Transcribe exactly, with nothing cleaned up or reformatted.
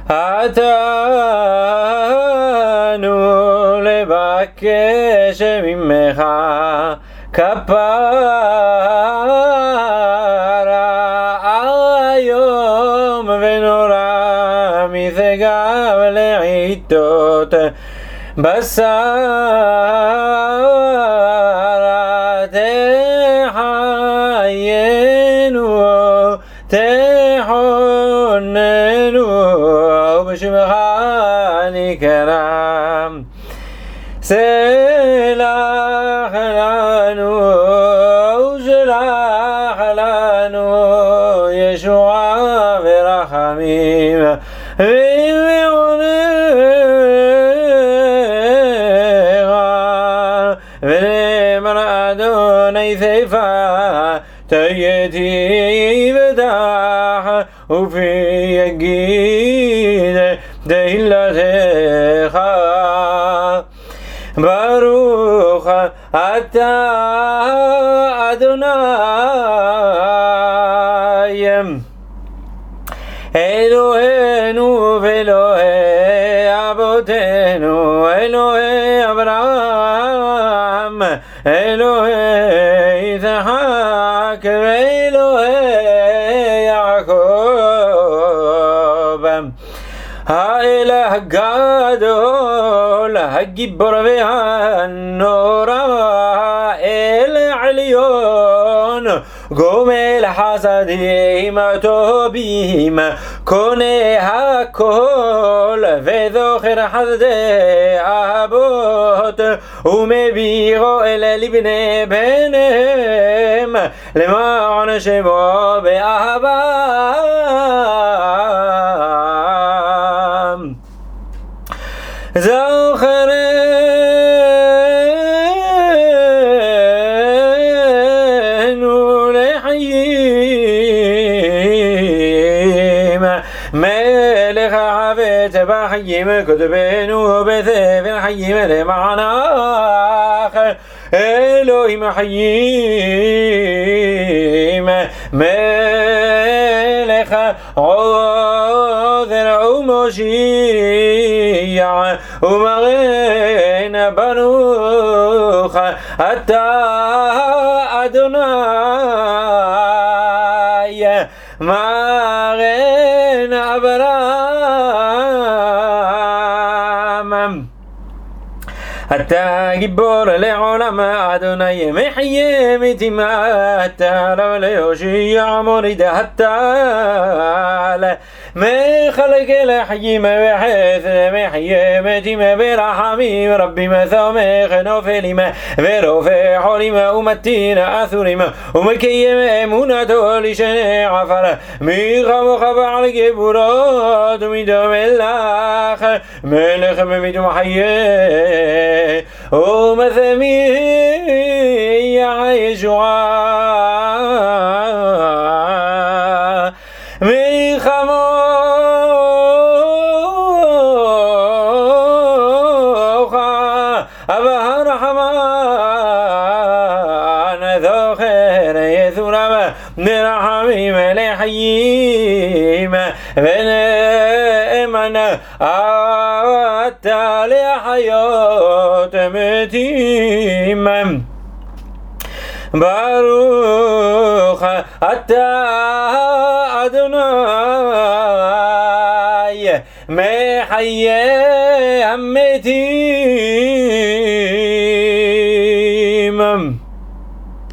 אתנו לבקש ממך כפרה היום ונורא מזגב לעיתות בשר תחיינו תחוננו ובשמך נקרא סלח לנו ושלח לנו ישועה ורחמים ונאמר אדוני סייפה תהייתי בטח ופי יגיד תהילתך ברוך אתה אדוני אלוהינו ואלוהי אבותינו אלוהי אברהם אלוהי יצחק ואלוהי יעקב האל הגדול הגיבור והנורא אל עליון גומל חסדים טובים קונה הכל וזוכר חסדי אבות ומביאו אל לבני בניהם למען שמו באהבה זוכרנו לחיים מלך החפץ בחיים כתבנו בספר חיים למענך אלוהים חיים מלך עוזר ומושיע ומגן ברוך אתה אדוני מגן אברהם אתה גיבור לעולם אדוני מחיה מתימת הרב להושיע מוריד הטל מחלק לחיים וחסד מחיה מתים ברחמים רבים סומך נופלים ורופא חולים ומתין אסורים ומקיים אמונתו לשני עפר מי כמוך בעל גבורות ומדומה לך מלך ממיט ומחיה ומשמיע ישועה מי כמוך אבא רחמן זוכר יסוריו מרחמים לחיים ונאמן אתה לחיות מתים ברוך אתה אדוני מחיה המתים